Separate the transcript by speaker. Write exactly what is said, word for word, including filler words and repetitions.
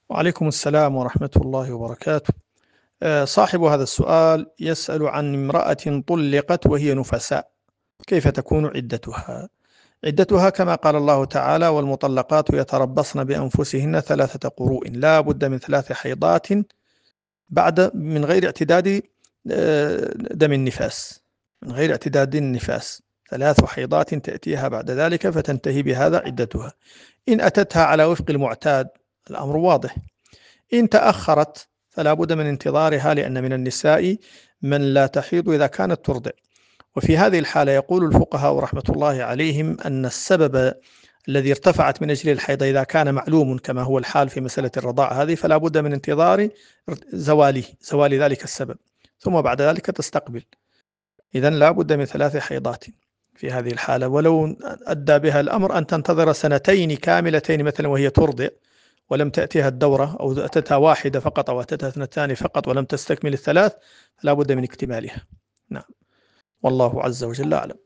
Speaker 1: وعليكم السلام ورحمة الله وبركاته. آه، صاحب هذا السؤال يسأل عن امرأة طلقت وهي نفساء، كيف تكون عدتها؟ عدتها كما قال الله تعالى: والمطلقات يتربصن بأنفسهن ثلاثة قروء، لا بد من ثلاث حيضات بعد من غير اعتداد آه، دم النفاس، من غير اعتداد النفاس، ثلاث حيضات تأتيها بعد ذلك فتنتهي بهذا عدتها. إن أتتها على وفق المعتاد الأمر واضح، إن تأخرت فلا بد من انتظارها، لأن من النساء من لا تحيض إذا كانت ترضع. وفي هذه الحالة يقول الفقهاء رحمة الله عليهم أن السبب الذي ارتفعت من أجل الحيض إذا كان معلوم كما هو الحال في مسألة الرضاعة هذه، فلا بد من انتظار زواله زوال ذلك السبب، ثم بعد ذلك تستقبل. إذن لا بد من ثلاث حيضات في هذه الحالة، ولو أدى بها الأمر أن تنتظر سنتين كاملتين مثلا وهي ترضع ولم تأتيها الدورة، أو أتتها واحدة فقط أو أتتها اثنتان فقط ولم تستكمل الثلاث، فلا بد من اكتمالها. نعم، والله عز وجل أعلم.